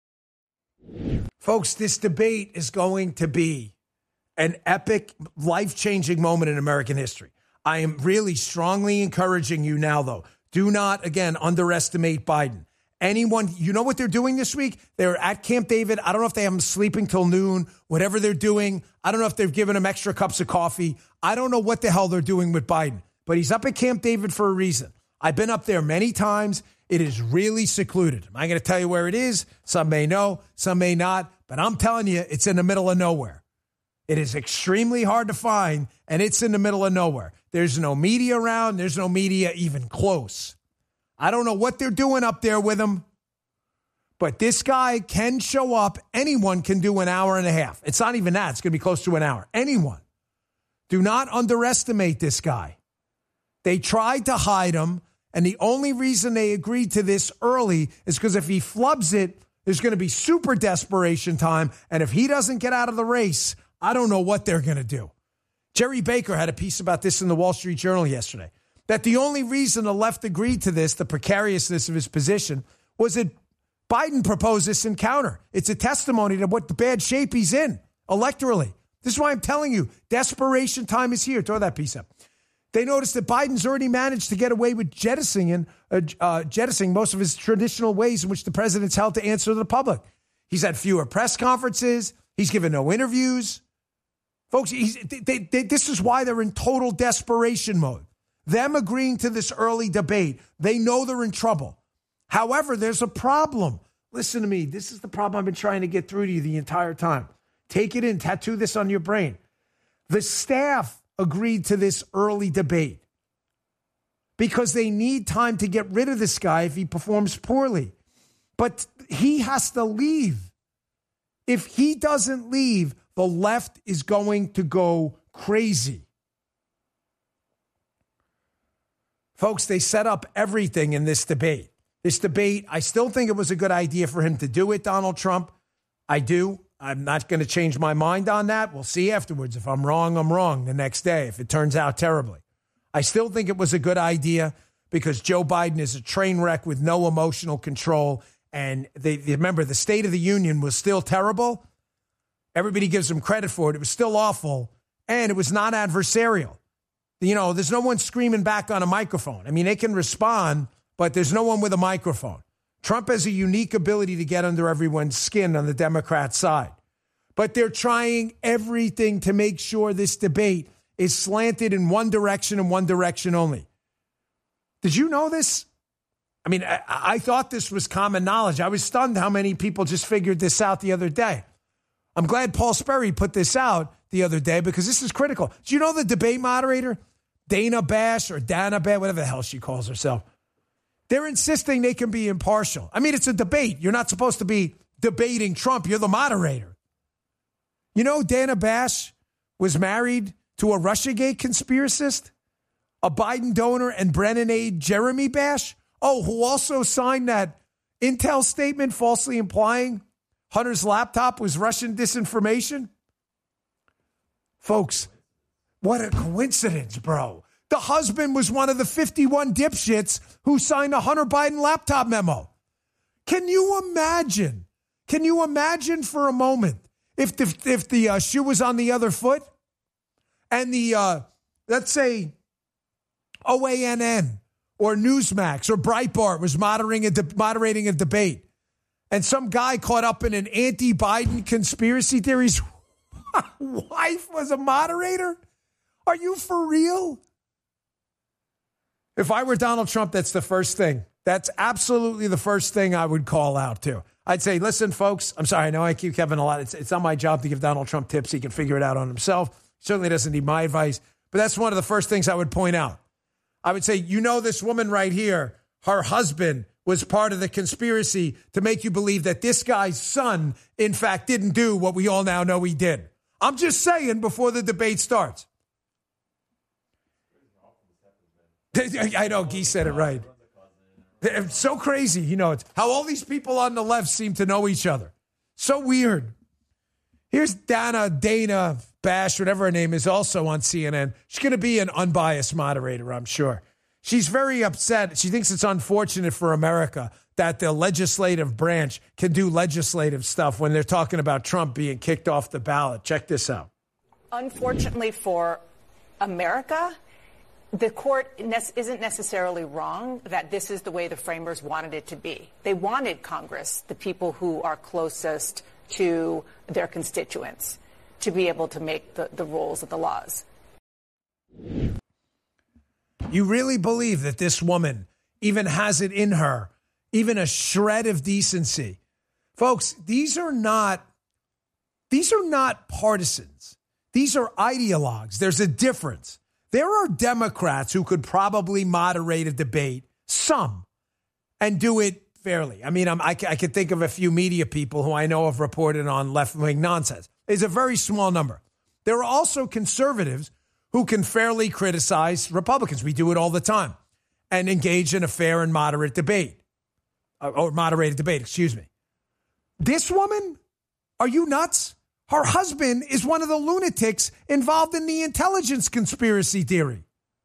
Folks, this debate is going to be an epic, life-changing moment in American history. I am really strongly encouraging you now, though. Do not, again, underestimate Biden. Anyone, you know what they're doing this week? They're at Camp David. I don't know if they have them sleeping till noon, whatever they're doing. I don't know if they've given him extra cups of coffee. I don't know what the hell they're doing with Biden, but he's up at Camp David for a reason. I've been up there many times. It is really secluded. I'm going to tell you where it is. Some may know, some may not, but I'm telling you, it's in the middle of nowhere. It is extremely hard to find, and it's in the middle of nowhere. There's no media around. There's no media even close. I don't know what they're doing up there with him, but this guy can show up. Anyone can do an hour and a half. It's not even that. It's going to be close to an hour. Anyone. Do not underestimate this guy. They tried to hide him, and the only reason they agreed to this early is because if he flubs it, there's going to be super desperation time, and if he doesn't get out of the race, I don't know what they're going to do. Jerry Baker had a piece about this in the Wall Street Journal yesterday, that the only reason the left agreed to this, the precariousness of his position, was that Biden proposed this encounter. It's a testimony to what the bad shape he's in electorally. This is why I'm telling you, desperation time is here. Throw that piece up. They noticed that Biden's already managed to get away with jettisoning most of his traditional ways in which the president's held to answer to the public. He's had fewer press conferences. He's given no interviews. Folks, this is why they're in total desperation mode. Them agreeing to this early debate, they know they're in trouble. However, there's a problem. Listen to me. This is the problem I've been trying to get through to you the entire time. Take it in. Tattoo this on your brain. The staff agreed to this early debate because they need time to get rid of this guy if he performs poorly. But he has to leave. If he doesn't leave, the left is going to go crazy. Folks, they set up everything in this debate. This debate, I still think it was a good idea for him to do it, Donald Trump. I do. I'm not going to change my mind on that. We'll see afterwards. If I'm wrong, I'm wrong the next day if it turns out terribly. I still think it was a good idea because Joe Biden is a train wreck with no emotional control. And they remember, the State of the Union was still terrible. Everybody gives him credit for it. It was still awful. And it was not adversarial. You know, there's no one screaming back on a microphone. I mean, they can respond, but there's no one with a microphone. Trump has a unique ability to get under everyone's skin on the Democrat side. But they're trying everything to make sure this debate is slanted in one direction and one direction only. Did you know this? I mean, I thought this was common knowledge. I was stunned how many people just figured this out the other day. I'm glad Paul Sperry put this out the other day because this is critical. Do you know the debate moderator, Dana Bash or Dana Bash, whatever the hell she calls herself? They're insisting they can be impartial. I mean, it's a debate. You're not supposed to be debating Trump. You're the moderator. You know, Dana Bash was married to a Russiagate conspiracist, a Biden donor, and Brennan aide Jeremy Bash. Oh, who also signed that Intel statement falsely implying Hunter's laptop was Russian disinformation? Folks, what a coincidence, bro. The husband was one of the 51 dipshits who signed a Hunter Biden laptop memo. Can you imagine? Can you imagine for a moment if the shoe was on the other foot and the, let's say, OANN or Newsmax or Breitbart was moderating a debate and some guy caught up in an anti-Biden conspiracy theories wife was a moderator? Are you for real? If I were Donald Trump, that's the first thing. That's absolutely the first thing I would call out to. I'd say, listen, folks, I'm sorry. I know I keep Kevin a lot. It's not my job to give Donald Trump tips. He can figure it out on himself. Certainly doesn't need my advice. But that's one of the first things I would point out. I would say, you know, this woman right here, her husband was part of the conspiracy to make you believe that this guy's son, in fact, didn't do what we all now know he did. I'm just saying before the debate starts. I know, Guy said it right. It's so crazy, you know, it's how all these people on the left seem to know each other. So weird. Here's Dana Bash, whatever her name is, also on CNN. She's going to be an unbiased moderator, I'm sure. She's very upset. She thinks it's unfortunate for America that the legislative branch can do legislative stuff when they're talking about Trump being kicked off the ballot. Check this out. Unfortunately for America, the court isn't necessarily wrong that this is the way the framers wanted it to be. They wanted Congress, the people who are closest to their constituents, to be able to make the rules of the laws. You really believe that this woman even has it in her, even a shred of decency? Folks, these are not partisans. These are ideologues. There's a difference. There are Democrats who could probably moderate a debate, some, and do it fairly. I mean, I could think of a few media people who I know have reported on left-wing nonsense. It's a very small number. There are also conservatives who can fairly criticize Republicans. We do it all the time and engage in a fair and moderate debate, or moderated debate, excuse me. This woman, are you nuts? Her husband is one of the lunatics involved in the intelligence conspiracy theory.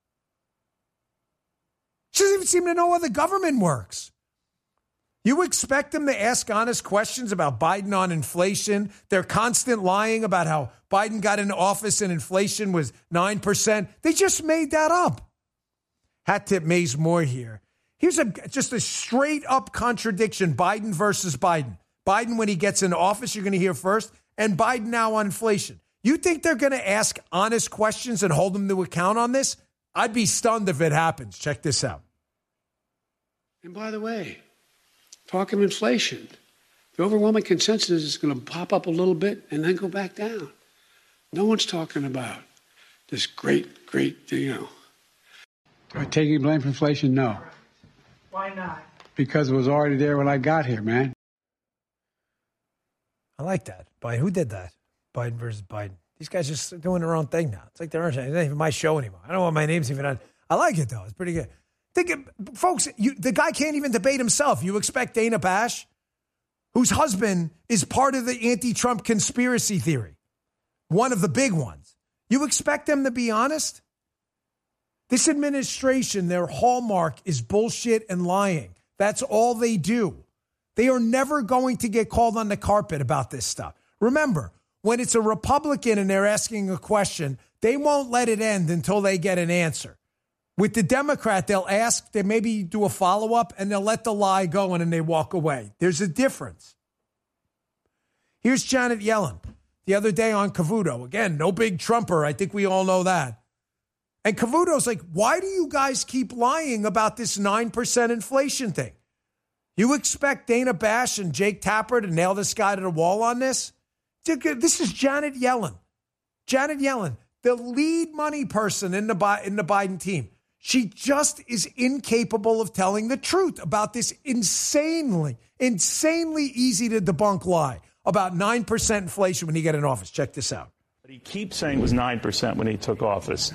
She doesn't even seem to know how the government works. You expect them to ask honest questions about Biden on inflation? They're constant lying about how Biden got into office and inflation was 9%. They just made that up. Hat tip Maze Moore here. Here's just a straight up contradiction. Biden versus Biden. Biden, when he gets into office, you're going to hear first, and Biden now on inflation. You think they're going to ask honest questions and hold them to account on this? I'd be stunned if it happens. Check this out. And by the way, talking inflation, the overwhelming consensus is going to pop up a little bit and then go back down. No one's talking about this great, Am I taking blame for inflation? No. Why not? Because it was already there when I got here, man. I like that. Biden, who did that? Biden versus Biden. These guys just doing their own thing now. It's like it's not even my show anymore. I don't know what my name's even on. I like it, though. It's pretty good. Folks, the guy can't even debate himself. You expect Dana Bash, whose husband is part of the anti-Trump conspiracy theory, one of the big ones. You expect them to be honest? This administration, their hallmark is bullshit and lying. That's all they do. They are never going to get called on the carpet about this stuff. Remember, when it's a Republican and they're asking a question, they won't let it end until they get an answer. With the Democrat, they'll ask, they maybe do a follow-up, and they'll let the lie go and then they walk away. There's a difference. Here's Janet Yellen the other day on Cavuto. Again, no big Trumper. I think we all know that. And Cavuto's like, why do you guys keep lying about this 9% inflation thing? You expect Dana Bash and Jake Tapper to nail this guy to the wall on this? This is Janet Yellen. Janet Yellen, the lead money person in the Biden team. She just is incapable of telling the truth about this insanely easy to debunk lie about 9% inflation when he get in office. Check this out. But he keeps saying it was 9% when he took office.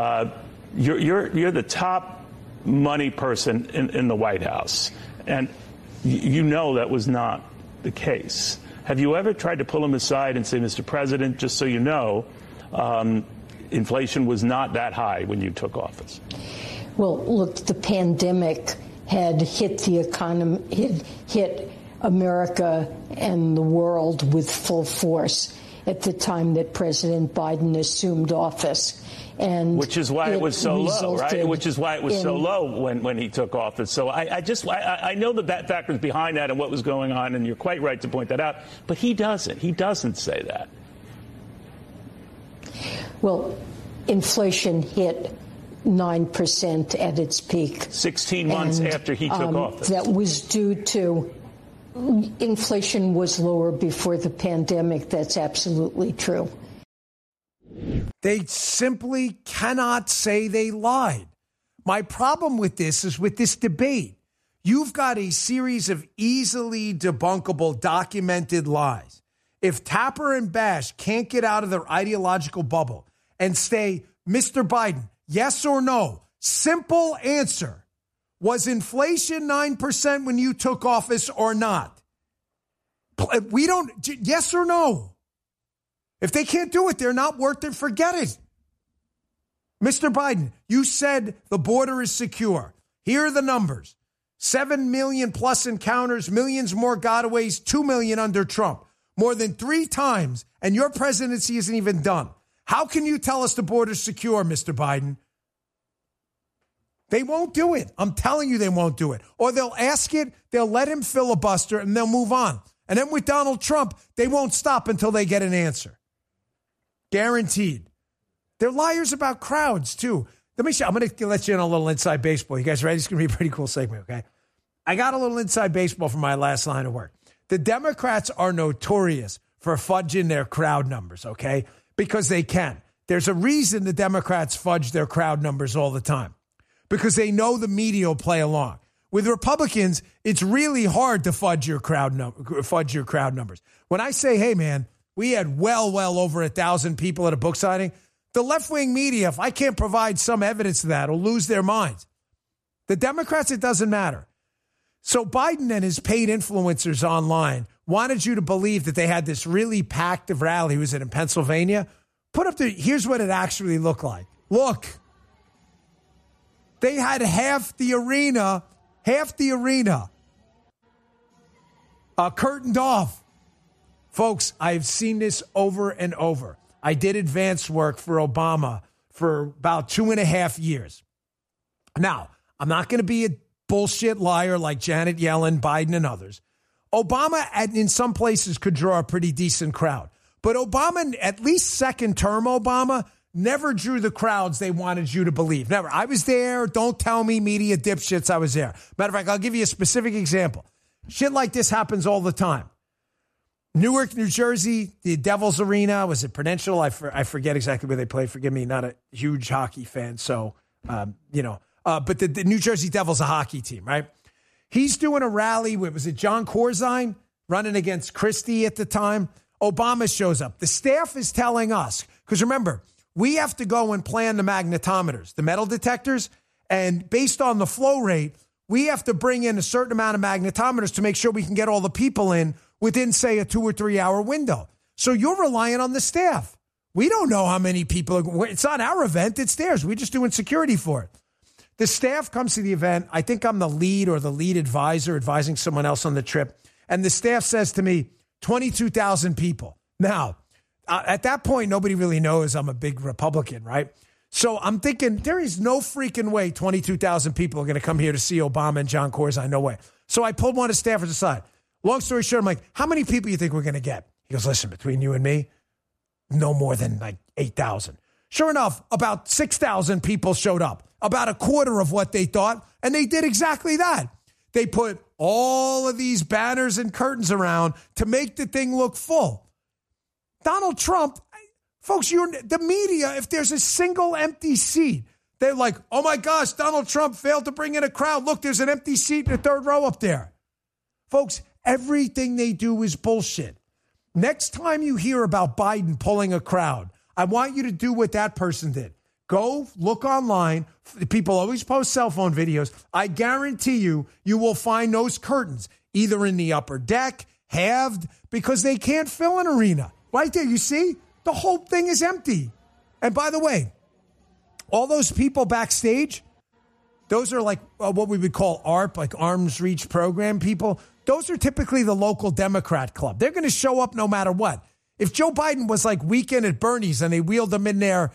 You're the top money person in the White House, and you know that was not the case. Have you ever tried to pull him aside and say, Mr. President, just so you know, inflation was not that high when you took office? Well, look, the pandemic had hit the economy, hit America and the world with full force at the time that President Biden assumed office. And which is why it was so low, right? Which is why it was so low when he took office. So I know that factors behind that and what was going on, and you're quite right to point that out. But he doesn't. He doesn't say that. Well, inflation hit 9% at its peak. 16 months after he took office. That was due to inflation was lower before the pandemic. That's absolutely true. They simply cannot say they lied. My problem with this is with this debate. You've got a series of easily debunkable, documented lies. If Tapper and Bash can't get out of their ideological bubble and say, Mr. Biden, yes or no, simple answer. Was inflation 9% when you took office or not? We don't, yes or no. If they can't do it, they're not worth it. Forget it. Mr. Biden, you said the border is secure. Here are the numbers. 7 million plus encounters, millions more gotaways, 2 million under Trump. More than 3 times, and your presidency isn't even done. How can you tell us the border's secure, Mr. Biden? They won't do it. I'm telling you they won't do it. Or they'll ask it, they'll let him filibuster, and they'll move on. And then with Donald Trump, they won't stop until they get an answer. Guaranteed. They're liars about crowds, too. Let me show. I'm going to let you in on a little inside baseball. You guys ready? It's going to be a pretty cool segment, okay? I got a little inside baseball for my last line of work. The Democrats are notorious for fudging their crowd numbers, okay? Because they can. There's a reason the Democrats fudge their crowd numbers all the time. Because they know the media will play along. With Republicans, it's really hard to fudge your crowd numbers. When I say, hey, man, we had well over 1,000 people at a book signing, the left-wing media, if I can't provide some evidence of that, will lose their minds. The Democrats, it doesn't matter. So Biden and his paid influencers online wanted you to believe that they had this really packed rally. Was it in Pennsylvania? Here's what it actually looked like. Look. They had half the arena curtained off. Folks, I've seen this over and over. I did advance work for Obama for about 2.5 years. Now, I'm not going to be a bullshit liar like Janet Yellen, Biden, and others. Obama, in some places, could draw a pretty decent crowd. But Obama, at least second term Obama, never drew the crowds they wanted you to believe. Never. I was there. Don't tell me, media dipshits, I was there. Matter of fact, I'll give you a specific example. Shit like this happens all the time. Newark, New Jersey, the Devils Arena, was it Prudential? I forget exactly where they played. Forgive me, not a huge hockey fan. So, but the New Jersey Devils, a hockey team, right? He's doing a rally. Was it John Corzine running against Christie at the time? Obama shows up. The staff is telling us, because remember, we have to go and plan the magnetometers, the metal detectors, and based on the flow rate, we have to bring in a certain amount of magnetometers to make sure we can get all the people in within, say, a 2 or 3 hour window. So you're relying on the staff. We don't know how many people. It's not our event. It's theirs. We're just doing security for it. The staff comes to the event. I think I'm the lead or the lead advisor advising someone else on the trip. And the staff says to me, 22,000 people. Now, at that point, nobody really knows I'm a big Republican, right? So I'm thinking there is no freaking way 22,000 people are going to come here to see Obama and John Corzine. No way. So I pulled one of the staffers aside. Long story short, I'm like, how many people do you think we're going to get? He goes, listen, between you and me, no more than like 8,000. Sure enough, about 6,000 people showed up, about a quarter of what they thought, and they did exactly that. They put all of these banners and curtains around to make the thing look full. Donald Trump, folks, the media, if there's a single empty seat, they're like, oh my gosh, Donald Trump failed to bring in a crowd. Look, there's an empty seat in the third row up there. Folks, everything they do is bullshit. Next time you hear about Biden pulling a crowd, I want you to do what that person did. Go look online. People always post cell phone videos. I guarantee you will find those curtains either in the upper deck, halved, because they can't fill an arena. Right there, you see? The whole thing is empty. And by the way, all those people backstage, those are like what we would call ARP, like arm's reach program people. Those are typically the local Democrat club. They're going to show up no matter what. If Joe Biden was like Weekend at Bernie's and they wheeled him in there,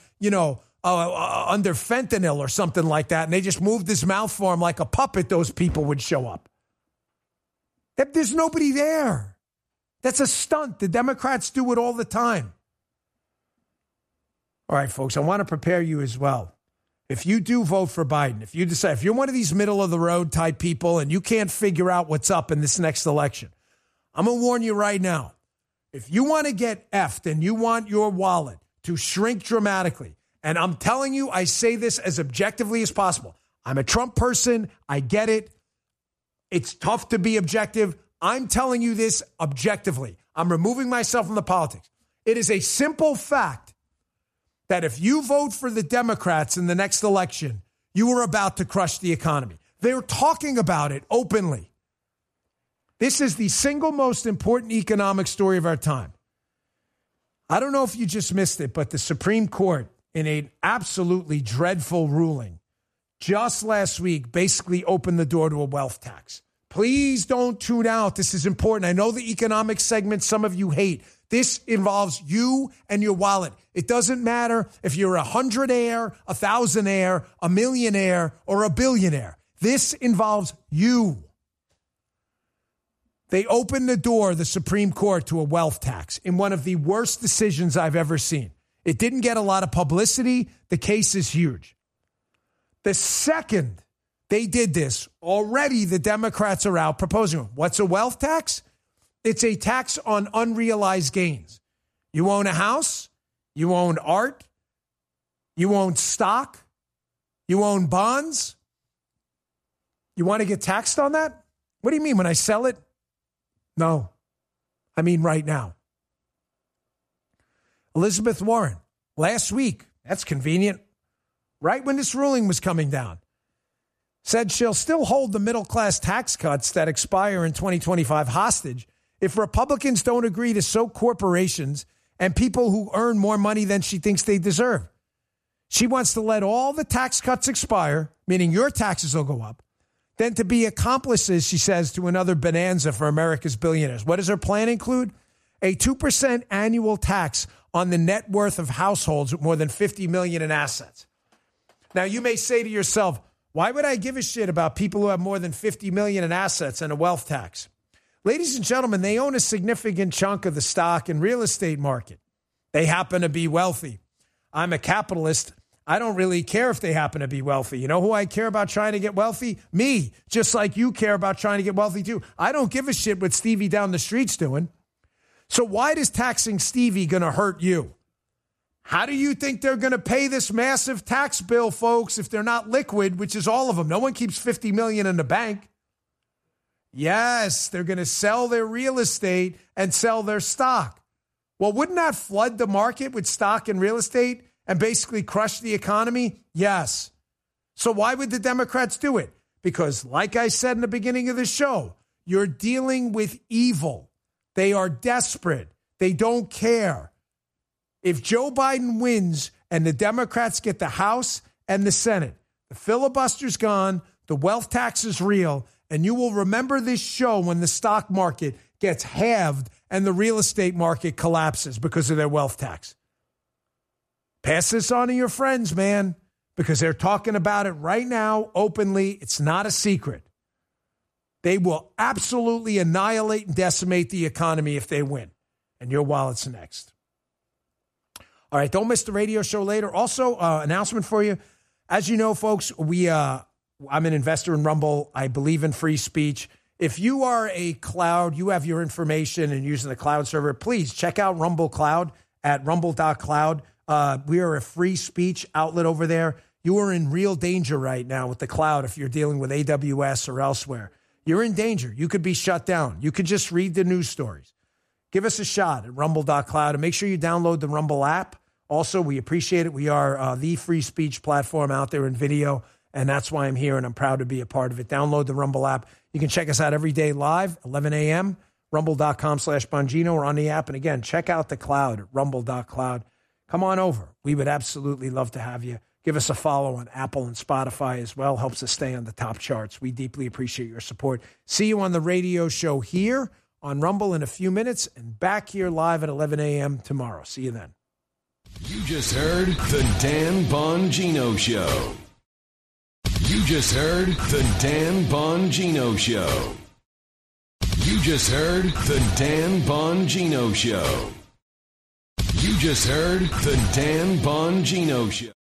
under fentanyl or something like that, and they just moved his mouth for him like a puppet, those people would show up. There's nobody there. That's a stunt. The Democrats do it all the time. All right, folks, I want to prepare you as well. If you do vote for Biden, if you decide, if you're one of these middle-of-the-road type people and you can't figure out what's up in this next election, I'm going to warn you right now. If you want to get effed and you want your wallet to shrink dramatically, and I'm telling you, I say this as objectively as possible. I'm a Trump person. I get it. It's tough to be objective. I'm telling you this objectively. I'm removing myself from the politics. It is a simple fact that if you vote for the Democrats in the next election, you are about to crush the economy. They're talking about it openly. This is the single most important economic story of our time. I don't know if you just missed it, but the Supreme Court, in an absolutely dreadful ruling, just last week basically opened the door to a wealth tax. Please don't tune out. This is important. I know the economic segment some of you hate. This involves you and your wallet. It doesn't matter if you're a 100-aire, a 1,000-aire, a millionaire, or a billionaire. This involves you. They opened the door, the Supreme Court, to a wealth tax in one of the worst decisions I've ever seen. It didn't get a lot of publicity. The case is huge. The second they did this, already the Democrats are out proposing. What's a wealth tax? It's a tax on unrealized gains. You own a house, you own art, you own stock, you own bonds. You want to get taxed on that? What do you mean, when I sell it? No, I mean right now. Elizabeth Warren, last week, that's convenient, right when this ruling was coming down, said she'll still hold the middle-class tax cuts that expire in 2025 hostage if Republicans don't agree to soak corporations and people who earn more money than she thinks they deserve. She wants to let all the tax cuts expire, meaning your taxes will go up, then to be accomplices, she says, to another bonanza for America's billionaires. What does her plan include? A 2% annual tax on the net worth of households with more than $50 million in assets. Now, you may say to yourself, why would I give a shit about people who have more than $50 million in assets and a wealth tax? Ladies and gentlemen, they own a significant chunk of the stock and real estate market. They happen to be wealthy. I'm a capitalist. I don't really care if they happen to be wealthy. You know who I care about trying to get wealthy? Me, just like you care about trying to get wealthy too. I don't give a shit what Stevie down the street's doing. So why is taxing Stevie going to hurt you? How do you think they're going to pay this massive tax bill, folks, if they're not liquid, which is all of them? No one keeps $50 million in the bank. Yes, they're going to sell their real estate and sell their stock. Well, wouldn't that flood the market with stock and real estate and basically crush the economy? Yes. So why would the Democrats do it? Because, like I said in the beginning of the show, you're dealing with evil. They are desperate. They don't care. If Joe Biden wins and the Democrats get the House and the Senate, the filibuster's gone, the wealth tax is real, and you will remember this show when the stock market gets halved and the real estate market collapses because of their wealth tax. Pass this on to your friends, man, because they're talking about it right now openly. It's not a secret. They will absolutely annihilate and decimate the economy if they win. And your wallet's next. All right, don't miss the radio show later. Also, announcement for you. As you know, folks, I'm an investor in Rumble. I believe in free speech. If you are a cloud, you have your information and using the cloud server, please check out Rumble Cloud at rumble.cloud. We are a free speech outlet over there. You are in real danger right now with the cloud if you're dealing with AWS or elsewhere. You're in danger. You could be shut down. You could just read the news stories. Give us a shot at rumble.cloud and make sure you download the Rumble app. Also, we appreciate it. We are the free speech platform out there in video, and that's why I'm here, and I'm proud to be a part of it. Download the Rumble app. You can check us out every day live, 11 a.m., rumble.com/Bongino or on the app. And again, check out the cloud at rumble.cloud. Come on over. We would absolutely love to have you. Give us a follow on Apple and Spotify as well. Helps us stay on the top charts. We deeply appreciate your support. See you on the radio show here on Rumble in a few minutes and back here live at 11 a.m. tomorrow. See you then. You just heard the Dan Bongino Show. You just heard the Dan Bongino Show. You just heard the Dan Bongino Show. You just heard the Dan Bongino Show.